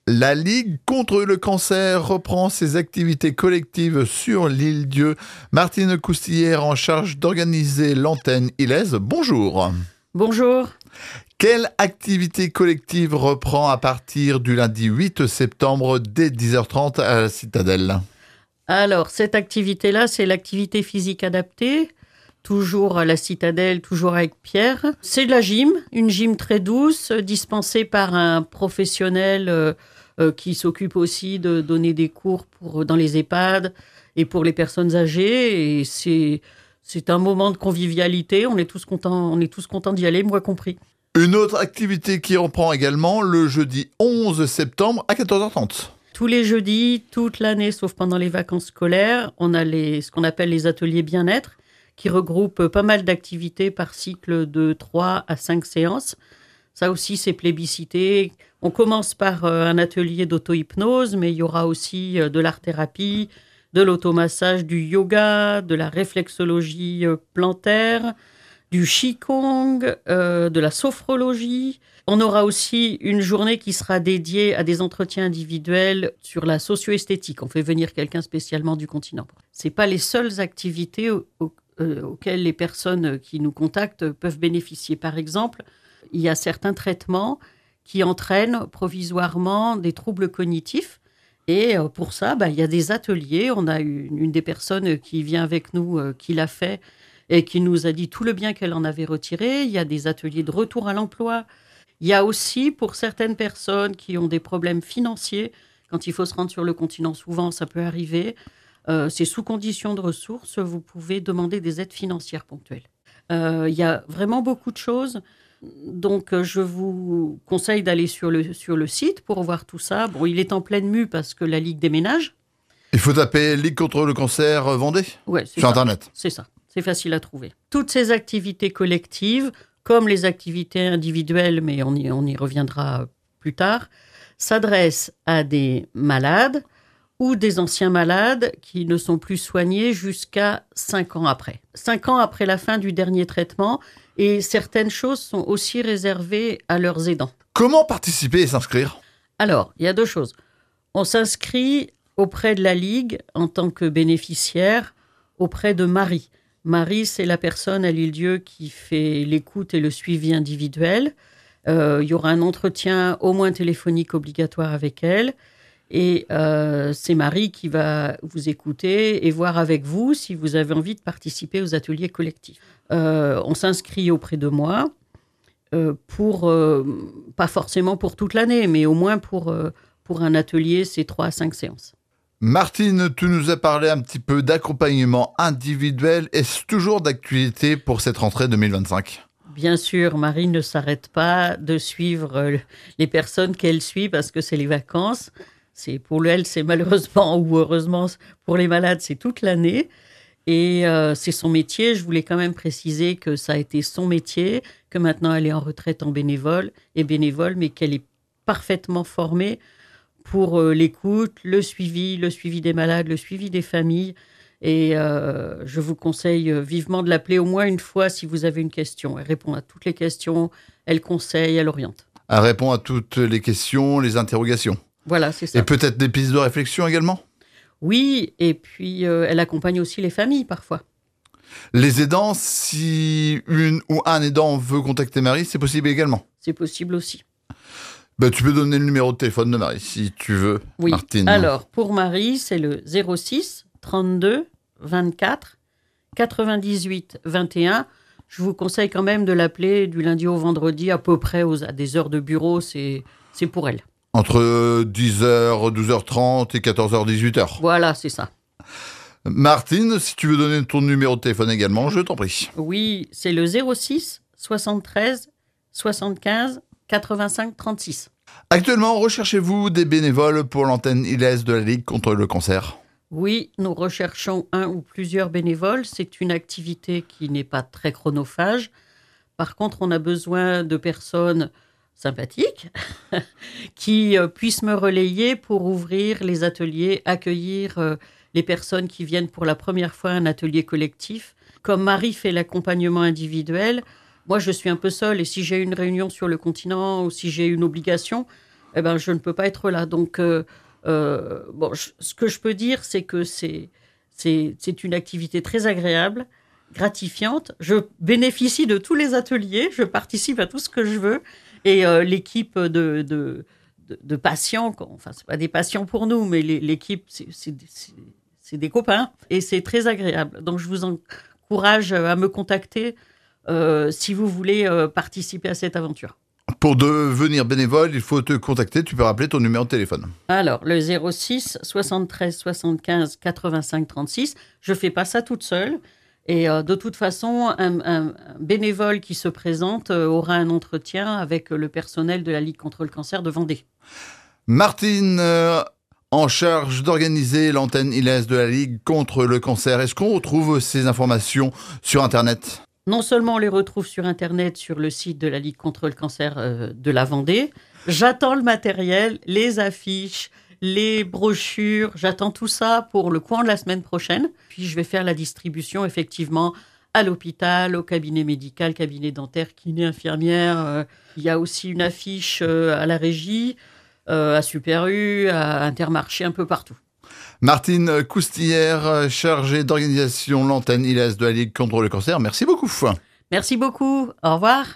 La Ligue contre le cancer reprend ses activités collectives sur l'île Dieu. Martine Coustillère en charge d'organiser l'antenne Ilez. Bonjour. Bonjour. Quelle activité collective reprend à partir du lundi 8 septembre dès 10h30 à la Citadelle ? Alors, cette activité-là, c'est l'activité physique adaptée. Toujours à la Citadelle, toujours avec Pierre. C'est de la gym, une gym très douce, dispensée par un professionnel qui s'occupe aussi de donner des cours dans les EHPAD et pour les personnes âgées. Et c'est un moment de convivialité. On est tous contents d'y aller, moi compris. Une autre activité qui reprend également le jeudi 11 septembre à 14h30. Tous les jeudis, toute l'année, sauf pendant les vacances scolaires, on a ce qu'on appelle les ateliers bien-être, qui regroupent pas mal d'activités par cycle de 3 à 5 séances. Ça aussi, c'est plébiscité. On commence par un atelier d'auto-hypnose, mais il y aura aussi de l'art-thérapie, de l'automassage, du yoga, de la réflexologie plantaire, du qigong, de la sophrologie. On aura aussi une journée qui sera dédiée à des entretiens individuels sur la socio-esthétique. On fait venir quelqu'un spécialement du continent. Ce n'est pas les seules activités auxquelles les personnes qui nous contactent peuvent bénéficier. Par exemple, il y a certains traitements qui entraînent provisoirement des troubles cognitifs. Et pour ça, il y a des ateliers. On a une des personnes qui vient avec nous, qui l'a fait et qui nous a dit tout le bien qu'elle en avait retiré. Il y a des ateliers de retour à l'emploi. Il y a aussi, pour certaines personnes qui ont des problèmes financiers, quand il faut se rendre sur le continent, souvent ça peut arriver, c'est sous condition de ressources, vous pouvez demander des aides financières ponctuelles. Il y a vraiment beaucoup de choses. Donc, je vous conseille d'aller sur le site pour voir tout ça. Bon, il est en pleine mue parce que la Ligue déménage. Il faut taper Ligue contre le cancer Vendée sur Internet. C'est ça, c'est facile à trouver. Toutes ces activités collectives, comme les activités individuelles, mais on y reviendra plus tard, s'adressent à des malades ou des anciens malades qui ne sont plus soignés jusqu'à 5 ans après. 5 ans après la fin du dernier traitement, et certaines choses sont aussi réservées à leurs aidants. Comment participer et s'inscrire ? Alors, il y a 2 choses. On s'inscrit auprès de la Ligue en tant que bénéficiaire auprès de Marie. Marie, c'est la personne à l'île Dieu qui fait l'écoute et le suivi individuel. Il y aura un entretien au moins téléphonique obligatoire avec elle. Et c'est Marie qui va vous écouter et voir avec vous si vous avez envie de participer aux ateliers collectifs. On s'inscrit auprès de moi pas forcément pour toute l'année, mais au moins pour un atelier, c'est 3 à 5 séances. Martine, tu nous as parlé un petit peu d'accompagnement individuel. Est-ce toujours d'actualité pour cette rentrée 2025 ? Bien sûr, Marie ne s'arrête pas de suivre les personnes qu'elle suit parce que c'est les vacances. Pour elle, c'est malheureusement ou heureusement pour les malades, c'est toute l'année. Et c'est son métier. Je voulais quand même préciser que ça a été son métier, que maintenant elle est en retraite en bénévole, mais qu'elle est parfaitement formée pour l'écoute, le suivi des malades, le suivi des familles. Et je vous conseille vivement de l'appeler au moins une fois si vous avez une question. Elle répond à toutes les questions, elle conseille, elle oriente. Elle répond à toutes les questions, les interrogations. Voilà, c'est ça. Et peut-être des pistes de réflexion également ? Oui, et puis elle accompagne aussi les familles parfois. Les aidants, si une ou un aidant veut contacter Marie, c'est possible également ? C'est possible aussi. Tu peux donner le numéro de téléphone de Marie si tu veux, oui. Martine. Alors, pour Marie, c'est le 06 32 24 98 21. Je vous conseille quand même de l'appeler du lundi au vendredi à peu près à des heures de bureau, c'est pour elle. Entre 10h, 12h30 et 14h, 18h. Voilà, c'est ça. Martine, si tu veux donner ton numéro de téléphone également, je t'en prie. Oui, c'est le 06 73 75 85 36. Actuellement, recherchez-vous des bénévoles pour l'antenne Ilez de la Ligue contre le cancer ? Oui, nous recherchons un ou plusieurs bénévoles. C'est une activité qui n'est pas très chronophage. Par contre, on a besoin de personnes sympathiques qui puissent me relayer pour ouvrir les ateliers, accueillir les personnes qui viennent pour la première fois à un atelier collectif. Comme Marie fait l'accompagnement individuel, moi je suis un peu seule et si j'ai une réunion sur le continent ou si j'ai une obligation, eh ben, je ne peux pas être là. Donc, ce que je peux dire, c'est que c'est une activité très agréable, gratifiante. Je bénéficie de tous les ateliers, je participe à tout ce que je veux. Et l'équipe de patients, enfin, c'est pas des patients pour nous, mais l'équipe, c'est des copains. Et c'est très agréable. Donc, je vous encourage à me contacter si vous voulez participer à cette aventure. Pour devenir bénévole, il faut te contacter. Tu peux rappeler ton numéro de téléphone. Alors, le 06 73 75 85 36. Je ne fais pas ça toute seule. Et de toute façon, un bénévole qui se présente aura un entretien avec le personnel de la Ligue contre le cancer de Vendée. Martine, en charge d'organiser l'antenne ILES de la Ligue contre le cancer. Est-ce qu'on retrouve ces informations sur Internet ? Non seulement on les retrouve sur Internet, sur le site de la Ligue contre le cancer de la Vendée. J'attends le matériel, les affiches, les brochures. J'attends tout ça pour le courant de la semaine prochaine. Puis je vais faire la distribution, effectivement, à l'hôpital, au cabinet médical, cabinet dentaire, kiné, infirmière. Il y a aussi une affiche à la régie, à Super U, à Intermarché, un peu partout. Martine Coustillère, chargée d'organisation l'antenne ILES de la Ligue contre le cancer. Merci beaucoup. Merci beaucoup. Au revoir.